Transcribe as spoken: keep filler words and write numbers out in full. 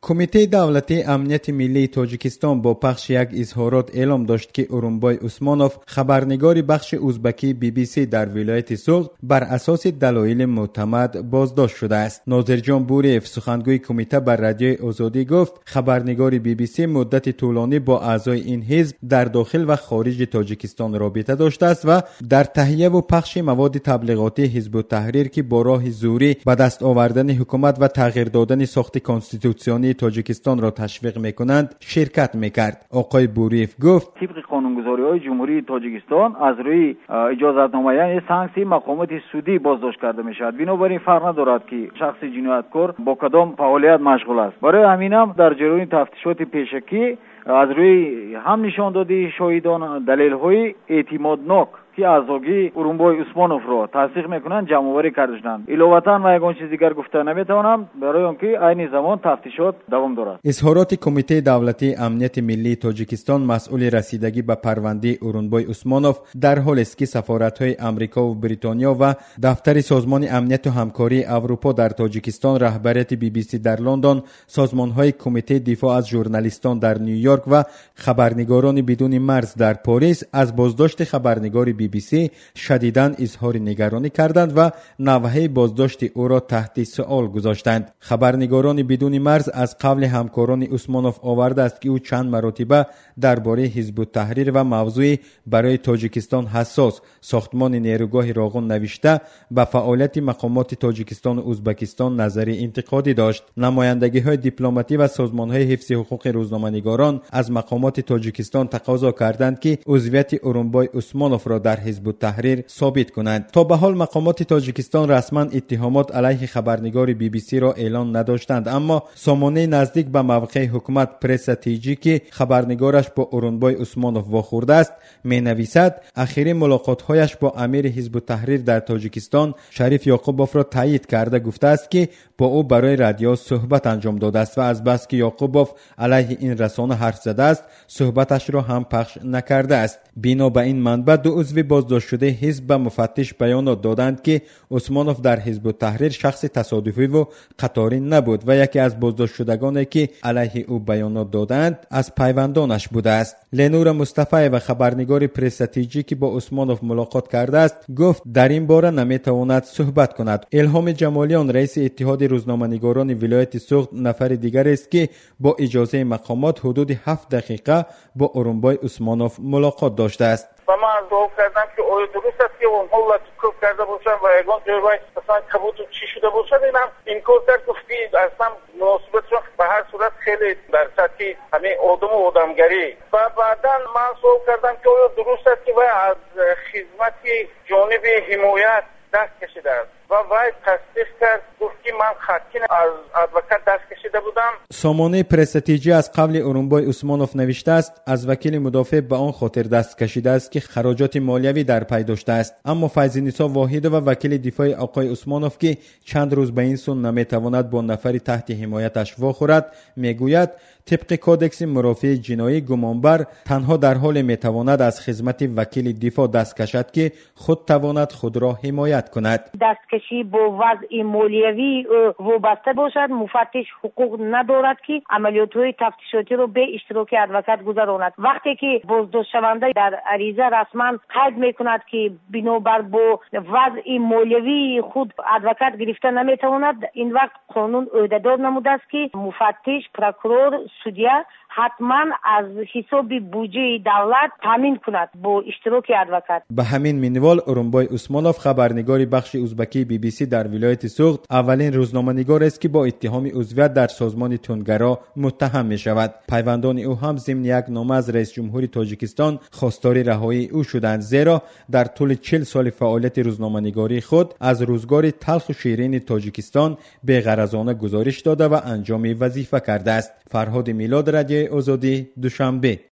کمیته دولتی امنیت ملی تاجیکستان با پخش یک اظهارات اعلام داشت که اورونبای عثمانوف خبرنگار بخش ازبکی بی بی سی در ولایت سوغد بر اساس دلایل معتمد بازداشت شده است. ناظرجان بوریف سخنگوی کمیته بر رادیو آزادی گفت خبرنگار بی بی سی مدت طولانی با اعضای این حزب در داخل و خارج تاجیکستان رابطه داشته است و در تهیه و پخش مواد تبلیغاتی حزب التحریر که با راه زوری به دست آوردن حکومت و تغییر دادن ساخت کانستیتوسیونی تاجیکستان را تشویق میکنند شرکت میکرد. آقای بوریف گفت طبق قانونگذاری‌های جمهوری تاجیکستان از روی اجازتنامه یعنی سانکسی مقامات سودی بازداشت کرده میشود. بنابراین فرق ندارد که شخص جنایتکار با کدام فعالیت مشغول است. برای همین هم در جریان تفتیشات پیشکی از روی هم نشان داده شاهدان دلیل‌های اعتمادناک که آزادی اورونبای عثمانوف را تصدیق میکنند جمع آوری کردند. علاوه و یگان چیز دیگر گفته نمیتوانم برای آنکه عین زمان تفتیشات دوام دارد. اظهارات کمیته دولتی امنیت ملی تاجیکستان مسئول رسیدگی به پرونده اورونبای عثمانوف در حالی است که سفارت‌های آمریکا و بریتانیا و دفتر سازمان امنیت و همکاری اروپا در تاجیکستان، رهبریت بی بی سی در لندن، سازمان‌های کمیته دفاع از ژورنالیستان در نیویورک و خبرنگاران بدون مرز در پاریس از بازداشت خبرنگار بی بی سی شدیداً اظهار نگرانی کردند و نحوه بازداشت او را تحت سؤال گذاشتند. خبرنگاران بدون مرز از قول همکاران عثمانوف آورده است که او چند مرتبه درباره حزب التحریر و موضوع برای تاجیکستان حساس ساختمان نیروگاه راغون نوشته به فعالیت مقامات تاجیکستان و ازبکستان نظر انتقادی داشت. نمایندگی‌های دیپلماتی و سازمان‌های حفظ حقوق روزنامه‌نگاران از مقامات تاجیکستان تقاضا کردند که عضویت اورونبای عثمانوف را در حزب التحریر ثابت کنند. تا به حال مقامات تاجیکستان رسما اتهامات علیه خبرنگار بی بی سی را اعلان نداشتند، اما سامانه نزدیک به موقع حکومت پرس تیجی که خبرنگارش با اورونبای عثمانوف واخورده است می‌نویسد اخیری ملاقات‌هایش با امیر حزب التحریر در تاجیکستان شریف یعقوبوف را تایید کرده گفته است که با او برای رادیو صحبت انجام داده است و از بس که یعقوبوف علیه این رسانه حرف زده است صحبتش را هم پخش نکرده است. بنا به این منبع دو عضو بازداشت شده حزب به مفتش بیانات دادند که عثمانوف در حزب التحریر شخص تصادفی و قطاری نبود و یکی از بازداشت شدگانی که علیه او بیانات دادند از پیوندانش بوده است. لنور مصطفی و خبرنگار پرستیجی که با عثمانوف ملاقات کرده است گفت در این باره نمیتواند صحبت کند. الهام جمالیان رئیس اتحاد روزنامه‌نگاران ولایت سوغد نفر دیگر است که با اجازه مقامات حدود هفت دقیقه با اورونبای عثمانوف ملاقات داشته است. و من از دعا کردم که آیا درست است که اونها لطیکوف کرده باشن و یگان جوابای مثلا کبوت چی شده باشد. اینم این کار در گفتی اصلا مناسبتشون به هر صورت خیلی در سطح همین آدم و آدمگری. و بعدا من سوال کردم که آیا درست است که وای از خدمت جانب حمایت دست کشیده است و وای تصدیق کرد گفت که من خطین از ادوکات دست کشیده بودم. سامانه پرستیجی از قبل اورونبای عثمانوف نوشته است از وکیل مدافع به آن خاطر دست کشیده است که خراجات مالیوی در پی داشته است، اما فیض‌نسا واحد و وکیل دفاع آقای عثمانوف که چند روز به این سون نمیتواند با نفری تحت حمایتش واخورد میگوید طبق کودکس مرافع جنایی گمانبر تنها در حال میتواند از خدمت وکیل دفاع دست کشد که خود تواند خود را حمایت کند. دستکشی با وضع مالیوی وابسته باشد، مفتش حقوق ندارد که عملیات‌های تفتیشاتی رو به اشتراک ادوکات گذراند. وقتی که بازداشت شونده در عریضه رسما قید میکند که بنابر با وضع مالیوی خود ادوکات گرفته نمیتواند، این وقت قانون عهدهدار نموده است که مفتش، پروکورور، سودیه حتما از حساب بودجه دولت تامین کند با اشتراک ادوکات. به همین منوال اورونبای عثمانوف خبرنگار بخش ازبکی بی بی سی در ولایت سوغد اولین روزنامه‌نگار است که با اتهام عضویت در سازمان تندگرا متهم می شود. پیوندان او هم ضمن یک نامه از رئیس جمهور تاجیکستان خواستار رهایی او شدند، زیرا در طول چهل سال فعالیت روزنامه‌نگاری خود از روزگار تلخ و شیرین تاجیکستان بی‌غرضانه گزارش داده و انجام وظیفه کرده است. فرهاد میلاد، رادیو آزادی، دوشنبه.